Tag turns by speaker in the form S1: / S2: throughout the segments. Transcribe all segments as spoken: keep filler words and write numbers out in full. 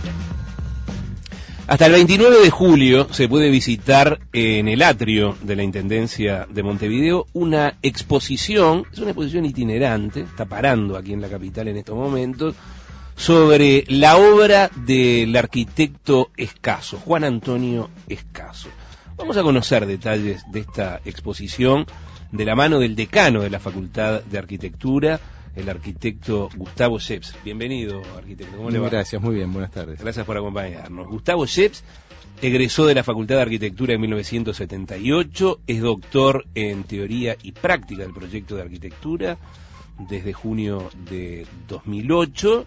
S1: Hasta el veintinueve de julio se puede visitar en el atrio de la Intendencia de Montevideo una exposición, es una exposición itinerante, está parando aquí en la capital en estos momentos, sobre la obra del arquitecto Escaso, Juan Antonio Escaso. Vamos a conocer detalles de esta exposición de la mano del decano de la Facultad de Arquitectura, el arquitecto Gustavo Scheps. Bienvenido, arquitecto. ¿Cómo le va?
S2: Gracias, muy bien, buenas tardes.
S1: Gracias por acompañarnos. Gustavo Scheps egresó de la Facultad de Arquitectura en mil novecientos setenta y ocho, es doctor en Teoría y Práctica del Proyecto de Arquitectura desde junio de dos mil ocho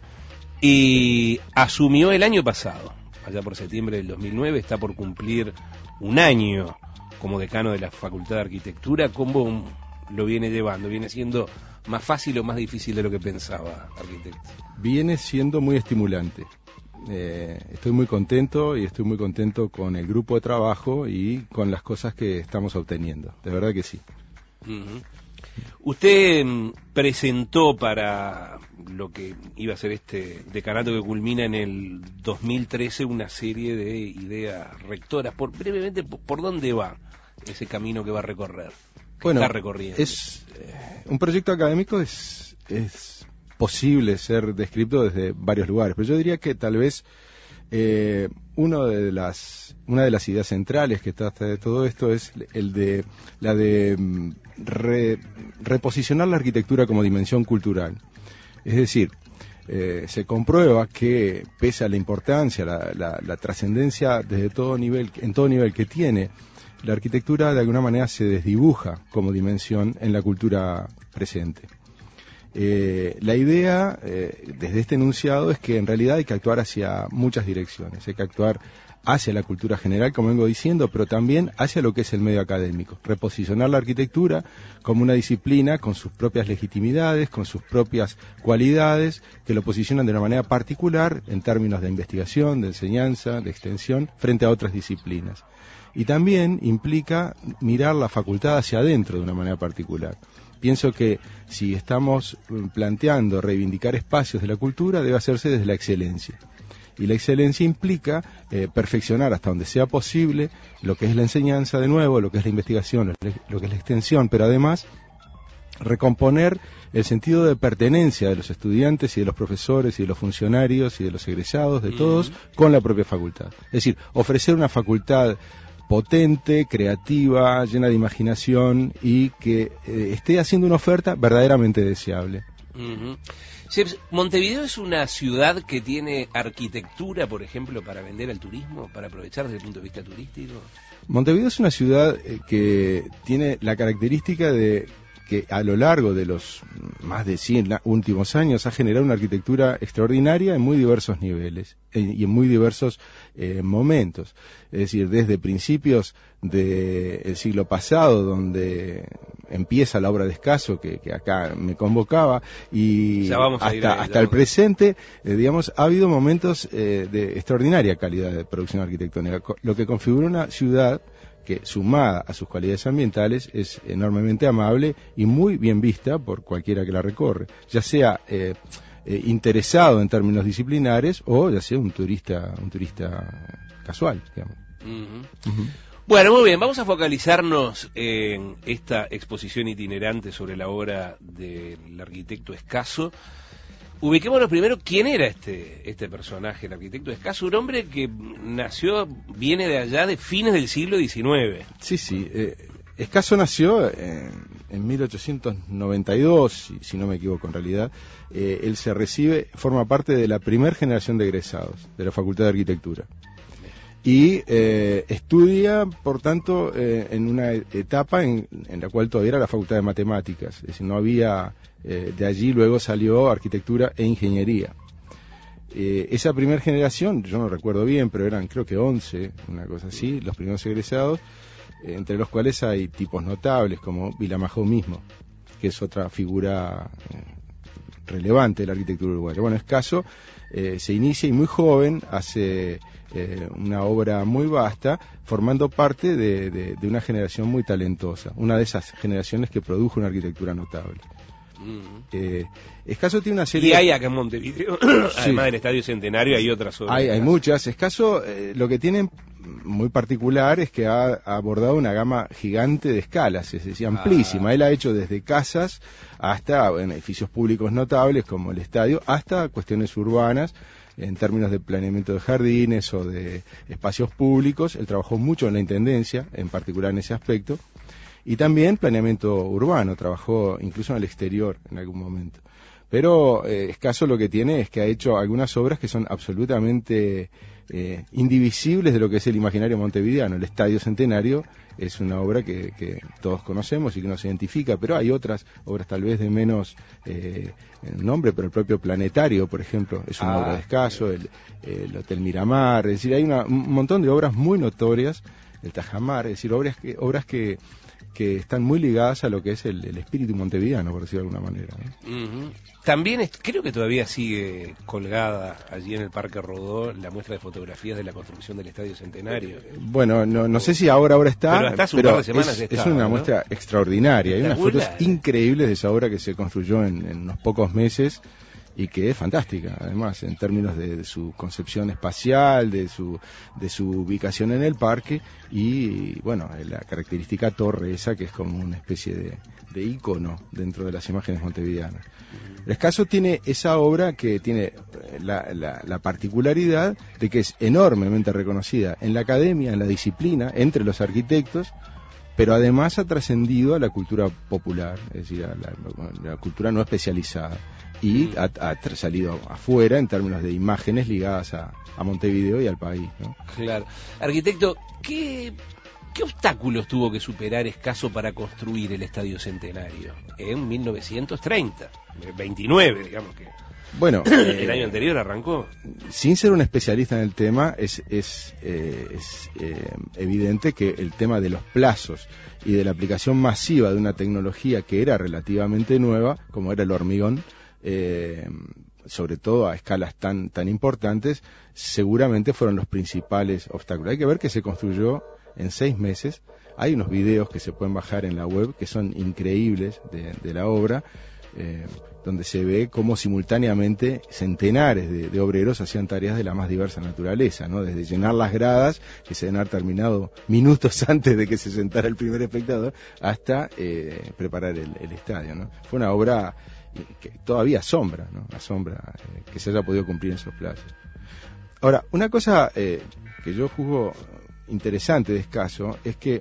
S1: y asumió el año pasado, allá por septiembre del dos mil nueve, está por cumplir un año como decano de la Facultad de Arquitectura. ¿Cómo lo viene llevando? ¿Viene siendo más fácil o más difícil de lo que pensaba, arquitecto?
S2: Viene siendo muy estimulante. Eh, estoy muy contento y estoy muy contento con el grupo de trabajo y con las cosas que estamos obteniendo. De verdad que sí.
S1: Uh-huh. Usted mm, presentó para lo que iba a ser este decanato que culmina en el dos mil trece una serie de ideas rectoras. Por, brevemente, ¿por, por dónde va ese camino que va a recorrer?
S2: Bueno,
S1: está recorriendo.
S2: Es eh, un proyecto académico es, es posible ser descrito desde varios lugares, pero yo diría que tal vez eh, uno de las, una de las ideas centrales que trata de todo esto es el de la de re, reposicionar la arquitectura como dimensión cultural. Es decir, eh, se comprueba que pese a la importancia, la, la, la trascendencia desde todo nivel, en todo nivel que tiene, la arquitectura de alguna manera se desdibuja como dimensión en la cultura presente. Eh, la idea eh, desde este enunciado es que en realidad hay que actuar hacia muchas direcciones, hay que actuar hacia la cultura general, como vengo diciendo, pero también hacia lo que es el medio académico, reposicionar la arquitectura como una disciplina con sus propias legitimidades, con sus propias cualidades, que lo posicionan de una manera particular en términos de investigación, de enseñanza, de extensión, frente a otras disciplinas. Y también implica mirar la facultad hacia adentro de una manera particular. Pienso que si estamos planteando reivindicar espacios de la cultura, debe hacerse desde la excelencia. Y la excelencia implica eh, perfeccionar hasta donde sea posible lo que es la enseñanza de nuevo, lo que es la investigación, lo que es la extensión, pero además recomponer el sentido de pertenencia de los estudiantes y de los profesores y de los funcionarios y de los egresados, de todos, mm. con la propia facultad. Es decir, ofrecer una facultad potente, creativa, llena de imaginación y que eh, esté haciendo una oferta verdaderamente deseable.
S1: Uh-huh. Montevideo es una ciudad que tiene arquitectura, por ejemplo, para vender al turismo, para aprovechar desde el punto de vista turístico.
S2: Montevideo es una ciudad eh, que tiene la característica de que a lo largo de los más de cien últimos años ha generado una arquitectura extraordinaria en muy diversos niveles y en muy diversos eh, momentos. Es decir, desde principios del siglo pasado, donde empieza la obra de Escaso, que, que acá me convocaba, y hasta, ahí, hasta el presente, eh, digamos, ha habido momentos eh, de extraordinaria calidad de producción arquitectónica, lo que configura una ciudad que, sumada a sus cualidades ambientales, es enormemente amable y muy bien vista por cualquiera que la recorre, ya sea eh, eh, interesado en términos disciplinares o ya sea un turista un turista casual, digamos.
S1: Uh-huh. Uh-huh. Bueno, muy bien, vamos a focalizarnos en esta exposición itinerante sobre la obra del arquitecto Escaso. Ubiquémonos primero, ¿quién era este este personaje, el arquitecto Escaso? Un hombre que nació, viene de allá de fines del siglo diecinueve.
S2: Sí, sí. Eh, Escaso nació en, en mil ochocientos noventa y dos, si, si no me equivoco en realidad. Eh, él se recibe, forma parte de la primera generación de egresados de la Facultad de Arquitectura. Y eh, estudia, por tanto, eh, en una etapa en, en la cual todavía era la Facultad de Matemáticas. Es decir, no había... Eh, de allí luego salió Arquitectura e Ingeniería. Eh, esa primera generación, yo no recuerdo bien, pero eran creo que once, una cosa así, los primeros egresados, eh, entre los cuales hay tipos notables como Vilamajó mismo, que es otra figura eh, relevante de la arquitectura uruguaya. Bueno, Escaso eh, se inicia y muy joven hace eh, una obra muy vasta, formando parte de, de, de una generación muy talentosa, una de esas generaciones que produjo una arquitectura notable.
S1: Mm.
S2: Eh, Escaso tiene una serie...
S1: Y hay acá en Montevideo, sí. Además del Estadio Centenario, hay otras obras.
S2: Hay, hay muchas. Escaso, eh, lo que tiene muy particular es que ha, ha abordado una gama gigante de escalas, es decir, amplísima. Ah. Él ha hecho desde casas hasta bueno, edificios públicos notables como el estadio, hasta cuestiones urbanas, en términos de planeamiento de jardines o de espacios públicos. Él trabajó mucho en la intendencia, en particular en ese aspecto, y también planeamiento urbano, trabajó incluso en el exterior en algún momento. Pero eh, Escaso lo que tiene es que ha hecho algunas obras que son absolutamente eh, indivisibles de lo que es el imaginario montevideano. El Estadio Centenario es una obra que, que todos conocemos y que nos identifica, pero hay otras obras tal vez de menos eh, nombre, pero el propio Planetario, por ejemplo, es una ah, obra de Escaso, el, el Hotel Miramar, es decir, hay una, un montón de obras muy notorias, el Tajamar, es decir, obras que, obras que que están muy ligadas a lo que es el, el espíritu montevideano, por decirlo de alguna manera, ¿no? Uh-huh.
S1: También es, creo que todavía sigue colgada allí en el Parque Rodó la muestra de fotografías de la construcción del Estadio Centenario.
S2: Bueno, no, no sé si ahora ahora está,
S1: pero, hasta hace un par de semanas
S2: es,
S1: estaba,
S2: es una
S1: ¿no?
S2: muestra extraordinaria. Hay unas fotos increíbles de esa obra que se construyó en, en unos pocos meses y que es fantástica, además, en términos de, de su concepción espacial, de su de su ubicación en el parque y, bueno, la característica torre esa que es como una especie de, de ícono dentro de las imágenes montevideanas. El Escaso tiene esa obra que tiene la, la, la particularidad de que es enormemente reconocida en la academia, en la disciplina, entre los arquitectos, pero además ha trascendido a la cultura popular, es decir, a la, la cultura no especializada, y ha, ha salido afuera en términos de imágenes ligadas a, a Montevideo y al país, ¿no?
S1: Claro. Arquitecto, ¿qué, qué obstáculos tuvo que superar Escaso para construir el Estadio Centenario en mil novecientos treinta? veintinueve, digamos que...
S2: Bueno,
S1: eh, el año anterior arrancó.
S2: Sin ser un especialista en el tema, es, es, eh, es eh, evidente que el tema de los plazos y de la aplicación masiva de una tecnología que era relativamente nueva, como era el hormigón, eh, sobre todo a escalas tan, tan importantes, seguramente fueron los principales obstáculos. Hay que ver que se construyó en seis meses. Hay unos videos que se pueden bajar en la web que son increíbles de, de la obra, eh, donde se ve cómo simultáneamente centenares de, de obreros hacían tareas de la más diversa naturaleza, ¿no? Desde llenar las gradas, que se deben haber terminado minutos antes de que se sentara el primer espectador, hasta eh, preparar el, el estadio, ¿no? Fue una obra que todavía asombra, ¿no? Asombra eh, que se haya podido cumplir en esos plazos. Ahora, una cosa eh, que yo juzgo interesante de Escaso es que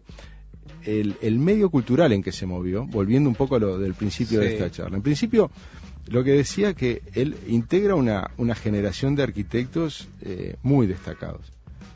S2: El, el medio cultural en que se movió, volviendo un poco a lo del principio sí. de esta charla. En principio, lo que decía que él integra una, una generación de arquitectos eh, muy destacados.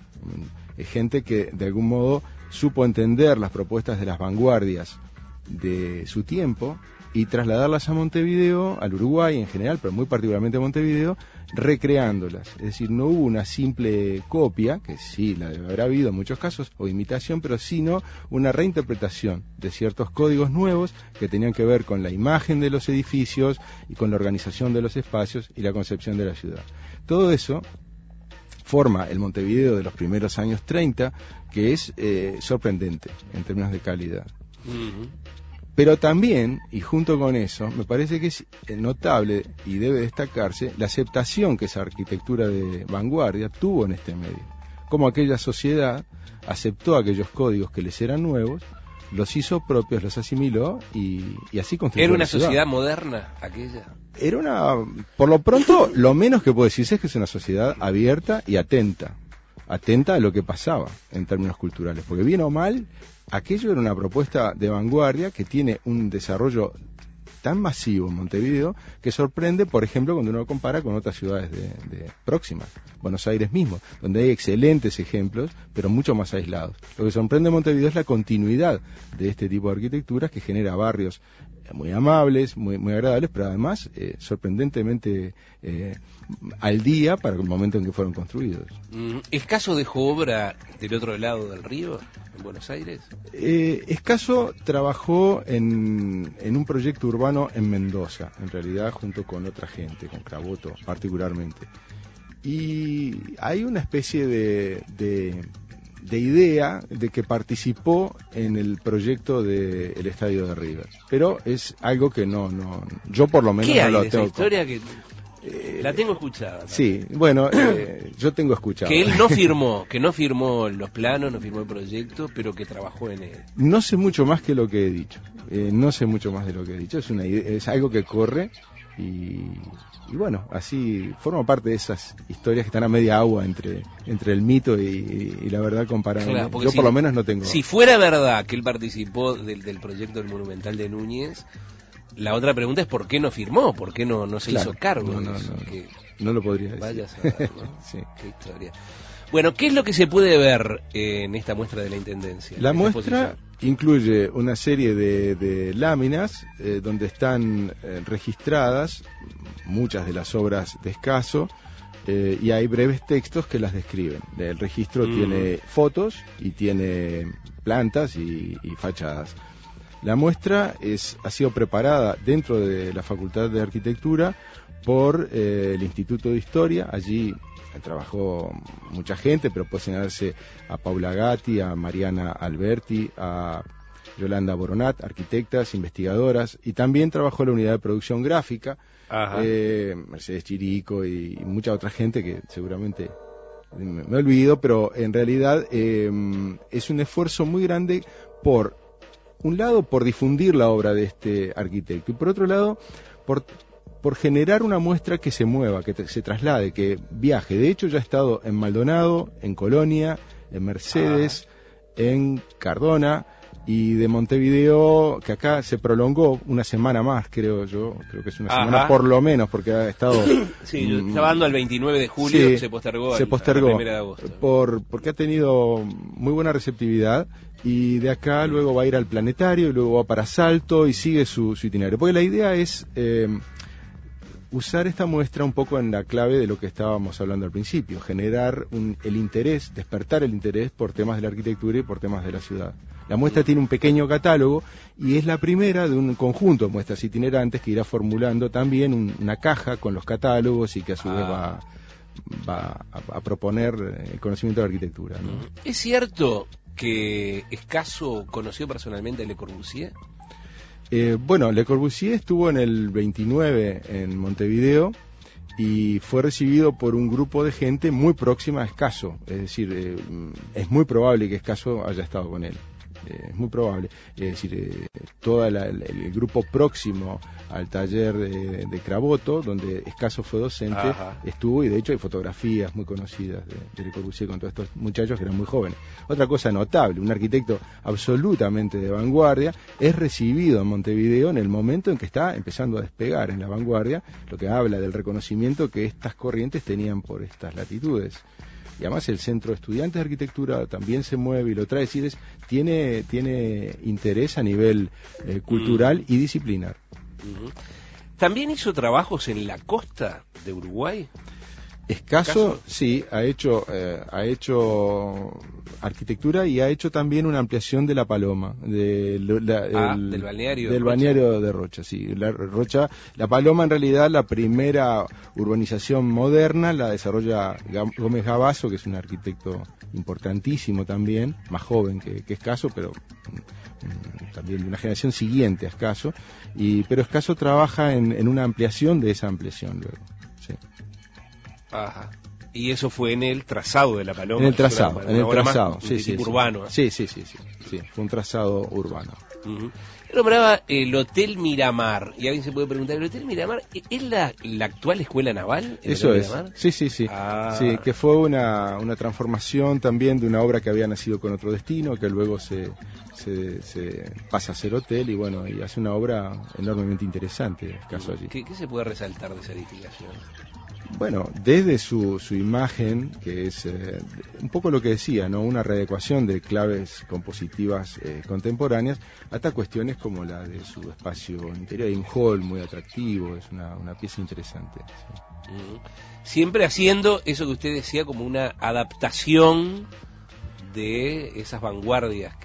S2: Eh, gente que de algún modo supo entender las propuestas de las vanguardias de su tiempo y trasladarlas a Montevideo, al Uruguay en general, pero muy particularmente a Montevideo, recreándolas. Es decir, no hubo una simple copia, que sí la habrá habido en muchos casos, o imitación, pero sino una reinterpretación de ciertos códigos nuevos que tenían que ver con la imagen de los edificios y con la organización de los espacios y la concepción de la ciudad. Todo eso forma el Montevideo de los primeros años treinta, que es eh, sorprendente en términos de calidad. Uh-huh. Pero también, y junto con eso, me parece que es notable y debe destacarse la aceptación que esa arquitectura de vanguardia tuvo en este medio. Como aquella sociedad aceptó aquellos códigos que les eran nuevos, los hizo propios, los asimiló y, y así construyó.
S1: ¿Era una sociedad moderna aquella?
S2: Era una, por lo pronto, lo menos que puedo decirse es que es una sociedad abierta y atenta. Atenta a lo que pasaba en términos culturales, porque bien o mal, aquello era una propuesta de vanguardia que tiene un desarrollo tan masivo en Montevideo que sorprende, por ejemplo, cuando uno lo compara con otras ciudades de, de próximas, Buenos Aires mismo, donde hay excelentes ejemplos, pero mucho más aislados. Lo que sorprende en Montevideo es la continuidad de este tipo de arquitecturas que genera barrios muy amables, muy, muy agradables, pero además eh, sorprendentemente eh, al día para el momento en que fueron construidos.
S1: ¿Escaso dejó obra del otro lado del río, en Buenos Aires?
S2: Eh, Escaso trabajó en, en un proyecto urbano en Mendoza, en realidad junto con otra gente, con Craboto particularmente. Y hay una especie de, de de idea de que participó en el proyecto del estadio de River. Pero es algo que no, no yo por lo menos
S1: ¿Qué
S2: no
S1: hay
S2: lo
S1: de
S2: tengo.
S1: esa historia que
S2: Eh,
S1: la tengo escuchada?
S2: Sí, bueno, eh, yo tengo escuchado.
S1: Que él no firmó, que no firmó los planos, no firmó el proyecto, pero que trabajó en él.
S2: No sé mucho más que lo que he dicho. Eh, no sé mucho más de lo que he dicho. Es una idea, es algo que corre y, y bueno, así forma parte de esas historias que están a media agua entre entre el mito y, y la verdad comparada.
S1: Claro,
S2: Yo
S1: si,
S2: por lo menos no tengo.
S1: Si fuera verdad que él participó del, del proyecto del Monumental de Núñez, la otra pregunta es por qué no firmó, por qué no, no se
S2: Claro,
S1: hizo cargo
S2: no,
S1: de
S2: no,
S1: eso.
S2: no,
S1: que
S2: no lo podría decir.
S1: Vaya a saber, ¿no?
S2: Sí.
S1: Qué historia. Bueno, ¿qué es lo que se puede ver eh, en esta muestra de la Intendencia?
S2: La
S1: esta
S2: muestra
S1: exposición?
S2: incluye una serie de, de láminas eh, donde están eh, registradas muchas de las obras de Escaso eh, y hay breves textos que las describen. El registro
S1: Mm.
S2: tiene fotos y tiene plantas y, y fachadas. La muestra es, ha sido preparada dentro de la Facultad de Arquitectura por eh, el Instituto de Historia. Allí trabajó mucha gente, pero puede señalarse a Paula Gatti, a Mariana Alberti, a Yolanda Boronat, arquitectas, investigadoras, y también trabajó la unidad de producción gráfica, eh, Mercedes Chirico y, y mucha otra gente que seguramente me, me olvido, pero en realidad eh, es un esfuerzo muy grande por un lado por difundir la obra de este arquitecto y por otro lado por, por generar una muestra que se mueva, que te, se traslade, que viaje. De hecho ya ha estado en Maldonado, en Colonia, en Mercedes, ah. en Cardona y de Montevideo, que acá se prolongó una semana más, creo yo, creo que es una Ajá. semana por lo menos, porque ha estado...
S1: Sí, yo estaba dando al veintinueve de julio,
S2: sí,
S1: se postergó,
S2: se
S1: al,
S2: postergó
S1: a la primera de agosto.
S2: Por, porque ha tenido muy buena receptividad y de acá luego va a ir al planetario y luego va para Salto y sigue su, su itinerario. Porque la idea es eh, usar esta muestra un poco en la clave de lo que estábamos hablando al principio, generar un, el interés, despertar el interés por temas de la arquitectura y por temas de la ciudad. La muestra tiene un pequeño catálogo y es la primera de un conjunto de muestras itinerantes que irá formulando también un, una caja con los catálogos y que a su ah. vez va, va a, a proponer el conocimiento de la arquitectura, ¿no?
S1: ¿Es cierto que Escaso conoció personalmente a Le Corbusier?
S2: Eh, bueno, Le Corbusier estuvo en el veintinueve en Montevideo y fue recibido por un grupo de gente muy próxima a Escaso, es decir, eh, es muy probable que Escaso haya estado con él. Eh, es muy probable, es decir, eh, todo el, el grupo próximo al taller de, de Craboto, donde Escaso fue docente, Ajá. estuvo y de hecho hay fotografías muy conocidas de, de Le Corbusier con todos estos muchachos que eran muy jóvenes. Otra cosa notable, un arquitecto absolutamente de vanguardia, es recibido en Montevideo en el momento en que está empezando a despegar en la vanguardia, lo que habla del reconocimiento que estas corrientes tenían por estas latitudes. Y además el Centro de Estudiantes de Arquitectura también se mueve y lo trae, es decir, es, tiene, tiene interés a nivel eh, cultural mm. y disciplinar.
S1: Uh-huh. ¿También hizo trabajos en la costa de Uruguay?
S2: Escaso, sí, ha hecho, eh, ha hecho arquitectura y ha hecho también una ampliación de La Paloma, de, la,
S1: ah,
S2: el,
S1: del balneario,
S2: del
S1: de,
S2: balneario
S1: Rocha.
S2: de Rocha, sí. La, Rocha, La Paloma en realidad la primera urbanización moderna la desarrolla Gómez Gabazo, que es un arquitecto importantísimo también, más joven que, que Escaso, pero mm, también de una generación siguiente a Escaso, y, pero Escaso trabaja en, en una ampliación de esa ampliación luego, sí.
S1: Ajá. Y eso fue en el trazado de La Paloma.
S2: En el trazado, en el trazado,
S1: más,
S2: sí, sí,
S1: tipo sí. urbano.
S2: Sí, sí, sí, sí, sí, fue un trazado urbano.
S1: Uh-huh. Él nombraba el Hotel Miramar, y alguien se puede preguntar, ¿el Hotel Miramar es la, la actual escuela naval?
S2: Eso es,
S1: Miramar?
S2: sí, sí, sí,
S1: ah.
S2: sí, que fue una, una transformación también de una obra que había nacido con otro destino, que luego se, se, se pasa a ser hotel, y bueno, y hace una obra enormemente interesante, el caso allí.
S1: ¿Qué, qué se puede resaltar de esa edificación?
S2: Bueno, desde su, su imagen, que es eh, un poco lo que decía, ¿no? Una readecuación de claves compositivas eh, contemporáneas, hasta cuestiones como la de su espacio interior. Hay un hall muy atractivo, es una, una pieza interesante. Sí.
S1: Uh-huh. Siempre haciendo eso que usted decía como una adaptación de esas vanguardias que...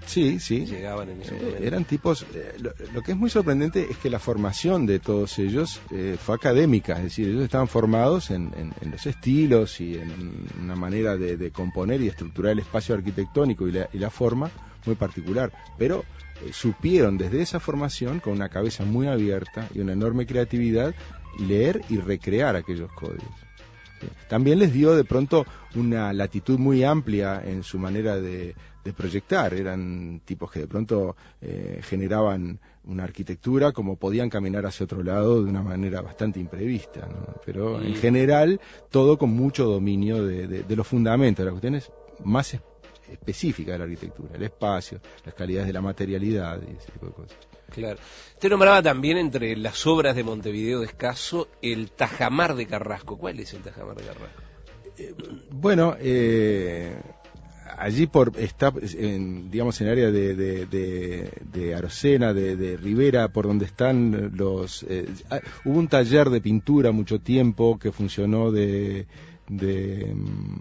S2: Sí, sí.
S1: Llegaban en ese
S2: eh, eran tipos. Eh, lo, lo que es muy sorprendente es que la formación de todos ellos eh, fue académica, es decir, ellos estaban formados en, en, en los estilos y en una manera de, de componer y estructurar el espacio arquitectónico y la, y la forma muy particular, pero eh, supieron desde esa formación, con una cabeza muy abierta y una enorme creatividad, leer y recrear aquellos códigos. También les dio de pronto una latitud muy amplia en su manera de, de proyectar. Eran tipos que de pronto eh, generaban una arquitectura como podían caminar hacia otro lado de una manera bastante imprevista, ¿no? Pero mm. en general todo con mucho dominio de, de, de los fundamentos, de las cuestiones más específicas de la arquitectura, el espacio, las calidades de la materialidad y ese tipo de cosas.
S1: Claro. Usted nombraba también entre las obras de Montevideo de Escaso el Tajamar de Carrasco. ¿Cuál es el Tajamar de Carrasco?
S2: Eh, bueno, eh, allí por está, en, digamos, en el área de, de, de, de Arocena, de, de Rivera, por donde están los... Eh, hubo un taller de pintura mucho tiempo que funcionó de... de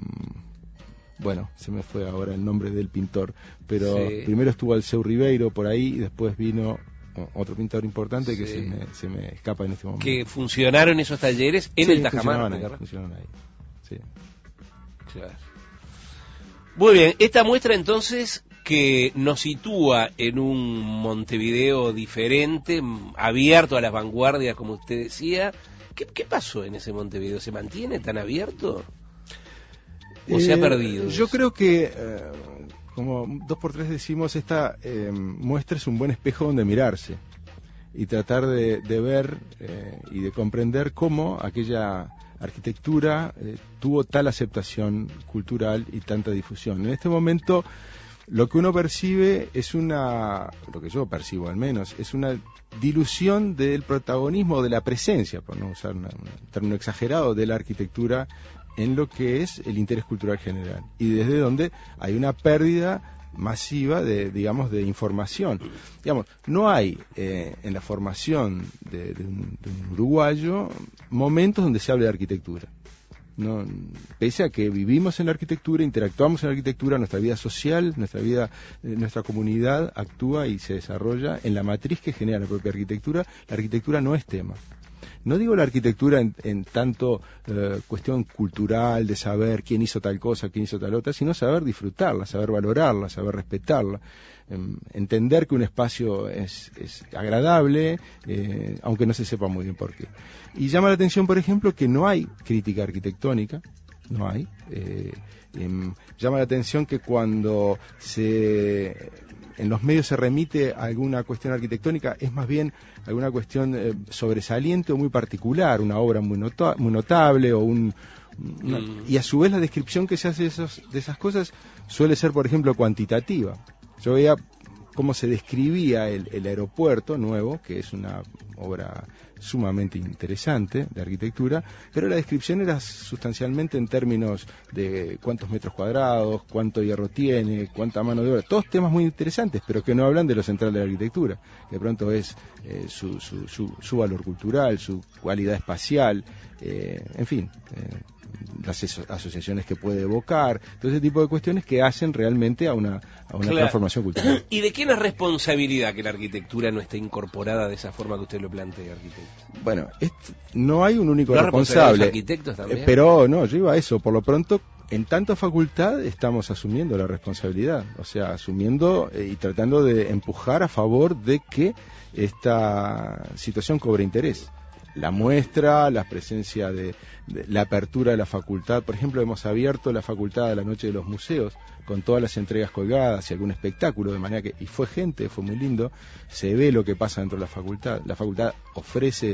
S2: bueno, se me fue ahora el nombre del pintor, pero sí. Primero estuvo Alceu Ribeiro por ahí y después vino otro pintor importante que sí. se, me, se me escapa en este momento.
S1: Que funcionaron esos talleres en
S2: sí,
S1: el Tajamar.
S2: Funcionaron ahí, funcionaron ahí. Sí.
S1: Claro. Muy bien, esta muestra entonces que nos sitúa en un Montevideo diferente, abierto a las vanguardias, como usted decía. ¿Qué, qué pasó en ese Montevideo? ¿Se mantiene tan abierto? ¿O eh, se ha perdido?
S2: Yo creo que, eh, como dos por tres decimos, esta eh, muestra es un buen espejo donde mirarse y tratar de, de ver eh, y de comprender cómo aquella arquitectura eh, tuvo tal aceptación cultural y tanta difusión. En este momento lo que uno percibe es una, lo que yo percibo al menos, es una dilución del protagonismo, de la presencia, por no usar una, un término exagerado, de la arquitectura en lo que es el interés cultural general, y desde donde hay una pérdida masiva de, digamos, de información. Digamos, no hay eh, en la formación de, de, un, de un uruguayo momentos donde se hable de arquitectura. No, pese a que vivimos en la arquitectura, interactuamos en la arquitectura, nuestra vida social, nuestra vida, eh, nuestra comunidad actúa y se desarrolla en la matriz que genera la propia arquitectura. La arquitectura no es tema. No digo la arquitectura en, en tanto eh, cuestión cultural, de saber quién hizo tal cosa, quién hizo tal otra, sino saber disfrutarla, saber valorarla, saber respetarla, eh, entender que un espacio es, es agradable, eh, aunque no se sepa muy bien por qué. Y llama la atención, por ejemplo, que no hay crítica arquitectónica, no hay. Eh, eh, llama la atención que cuando se... en los medios se remite a alguna cuestión arquitectónica, es más bien alguna cuestión eh, sobresaliente o muy particular, una obra muy, nota- muy notable o un... Una, mm. Y a su vez la descripción que se hace de, esos, de esas cosas suele ser, por ejemplo, cuantitativa. Yo veía cómo se describía el, el aeropuerto nuevo, que es una obra sumamente interesante de arquitectura, pero la descripción era sustancialmente en términos de cuántos metros cuadrados, cuánto hierro tiene, cuánta mano de obra, todos temas muy interesantes, pero que no hablan de lo central de la arquitectura, que de pronto es eh, su, su, su, su valor cultural, su cualidad espacial, eh, en fin, eh, las aso- asociaciones que puede evocar, todo ese tipo de cuestiones que hacen realmente a una, a una claro. transformación cultural.
S1: ¿Y de quién es responsabilidad que la arquitectura no esté incorporada de esa forma que usted lo plantea, arquitecto?
S2: Bueno, es, no hay un único
S1: ¿No
S2: responsable,
S1: los arquitectos también?
S2: Eh, pero no, yo iba a eso, por lo pronto, en tanto facultad estamos asumiendo la responsabilidad, o sea, asumiendo eh, y tratando de empujar a favor de que esta situación cobre interés. La muestra, la presencia de, de la apertura de la facultad, por ejemplo, hemos abierto la facultad a la noche de los museos con todas las entregas colgadas y algún espectáculo, de manera que, y fue gente, fue muy lindo, se ve lo que pasa dentro de la facultad. La facultad ofrece,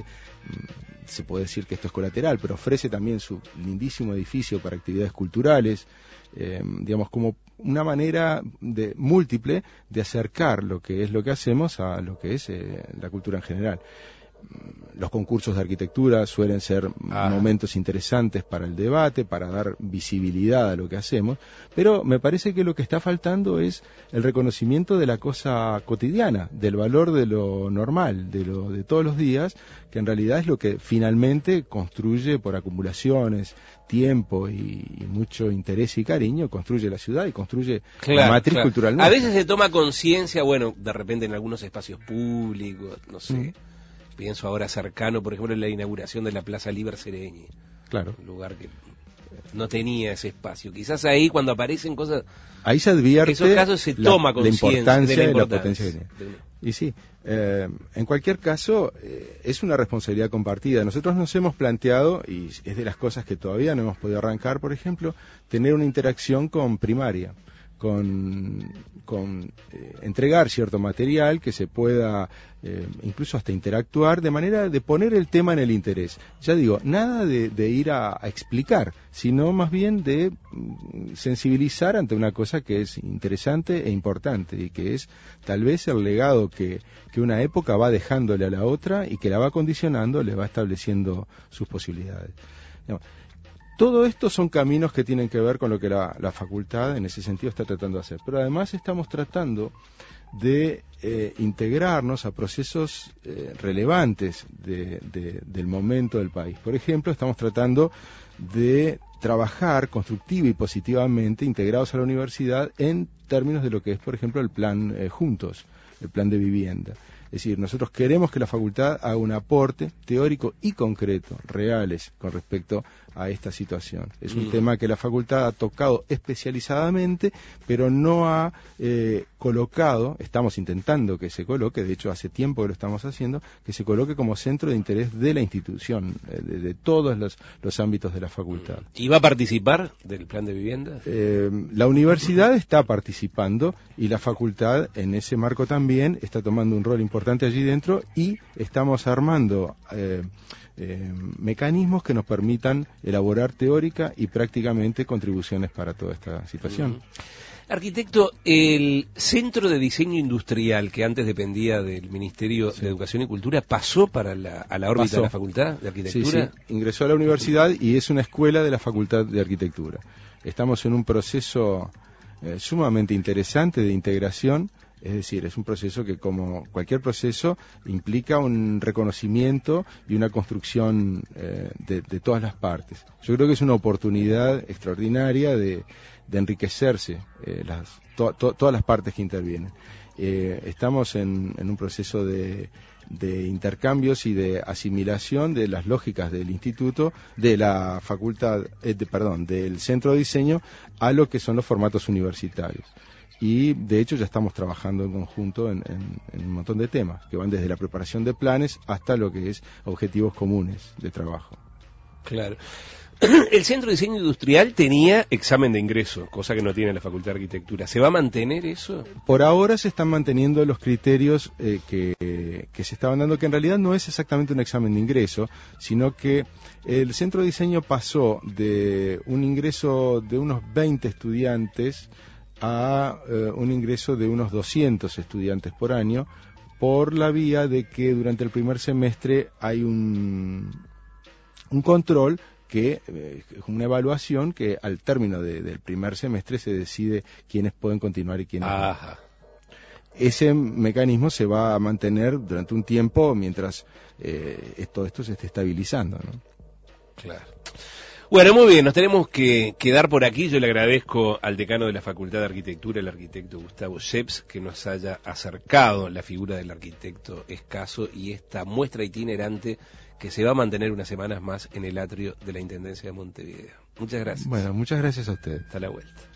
S2: se puede decir que esto es colateral, pero ofrece también su lindísimo edificio para actividades culturales, eh, digamos, como una manera de múltiple de acercar lo que es lo que hacemos a lo que es eh, la cultura en general. los concursos de arquitectura suelen ser ah. momentos interesantes para el debate, para dar visibilidad a lo que hacemos, pero me parece que lo que está faltando es el reconocimiento de la cosa cotidiana, del valor de lo normal, de lo de todos los días, que en realidad es lo que finalmente construye por acumulaciones, tiempo y, y mucho interés y cariño, construye la ciudad y construye claro, la matriz claro. cultural nuestra.
S1: A veces se toma conciencia, bueno, de repente en algunos espacios públicos, no sé... Mm. Pienso ahora cercano, por ejemplo, en la inauguración de la Plaza Liber Sereñi.
S2: Claro.
S1: Un lugar que no tenía ese espacio. Quizás ahí, cuando aparecen cosas...
S2: Ahí se advierte...
S1: En esos casos se toma conciencia
S2: la importancia
S1: de la
S2: y la potencia que tiene. Y sí, eh, en cualquier caso, eh, es una responsabilidad compartida. Nosotros nos hemos planteado, y es de las cosas que todavía no hemos podido arrancar, por ejemplo, tener una interacción con primaria. con, con eh, entregar cierto material que se pueda eh, incluso hasta interactuar de manera de poner el tema en el interés. Ya digo, nada de, de ir a, a explicar, sino más bien de mm, sensibilizar ante una cosa que es interesante e importante y que es tal vez el legado que, que una época va dejándole a la otra y que la va condicionando, le va estableciendo sus posibilidades. Digamos, todo esto son caminos que tienen que ver con lo que la, la facultad en ese sentido está tratando de hacer. Pero además estamos tratando de eh, integrarnos a procesos eh, relevantes de, de, del momento del país. Por ejemplo, estamos tratando de trabajar constructiva y positivamente integrados a la universidad en términos de lo que es, por ejemplo, el plan eh, Juntos, el plan de vivienda. Es decir, nosotros queremos que la facultad haga un aporte teórico y concreto, reales, con respecto a esta situación. Es un mm. tema que la facultad ha tocado especializadamente, pero no ha eh, colocado, estamos intentando que se coloque, de hecho hace tiempo que lo estamos haciendo, que se coloque como centro de interés de la institución, eh, de, de todos los, los ámbitos de la facultad.
S1: ¿Y va a participar del plan de vivienda?
S2: Eh, la universidad está participando y la facultad en ese marco también está tomando un rol importante allí dentro y estamos armando eh, eh, mecanismos que nos permitan elaborar teórica y prácticamente contribuciones para toda esta situación.
S1: Uh-huh. Arquitecto, el Centro de Diseño Industrial, que antes dependía del Ministerio sí. de Educación y Cultura, ¿pasó para la, a la órbita pasó. de la Facultad de Arquitectura?
S2: Sí, sí, ingresó a la universidad y es una escuela de la Facultad de Arquitectura. Estamos en un proceso eh, sumamente interesante de integración. Es decir, es un proceso que, como cualquier proceso, implica un reconocimiento y una construcción eh, de, de todas las partes. Yo creo que es una oportunidad extraordinaria de, de enriquecerse eh, las, to, to, todas las partes que intervienen. Eh, estamos en, en un proceso de, de intercambios y de asimilación de las lógicas del instituto, de la facultad, eh, de, perdón, del centro de diseño a lo que son los formatos universitarios. Y de hecho ya estamos trabajando en conjunto en, en, en un montón de temas, que van desde la preparación de planes hasta lo que es objetivos comunes de trabajo.
S1: Claro. El Centro de Diseño Industrial tenía examen de ingreso, cosa que no tiene la Facultad de Arquitectura. ¿Se va a mantener eso?
S2: Por ahora se están manteniendo los criterios eh, que, que se estaban dando, que en realidad no es exactamente un examen de ingreso, sino que el Centro de Diseño pasó de un ingreso de unos veinte estudiantes a eh, un ingreso de unos doscientos estudiantes por año, por la vía de que durante el primer semestre hay un, un control que eh, una evaluación que al término de, del primer semestre se decide quiénes pueden continuar y quiénes
S1: Ajá.
S2: no. Ese mecanismo se va a mantener durante un tiempo mientras eh, todo esto se esté estabilizando, ¿no?
S1: Claro. Bueno, muy bien, nos tenemos que quedar por aquí. Yo le agradezco al decano de la Facultad de Arquitectura, el arquitecto Gustavo Scheps, que nos haya acercado la figura del arquitecto escaso y esta muestra itinerante que se va a mantener unas semanas más en el atrio de la Intendencia de Montevideo. Muchas gracias.
S2: Bueno, muchas gracias a usted.
S1: Hasta la vuelta.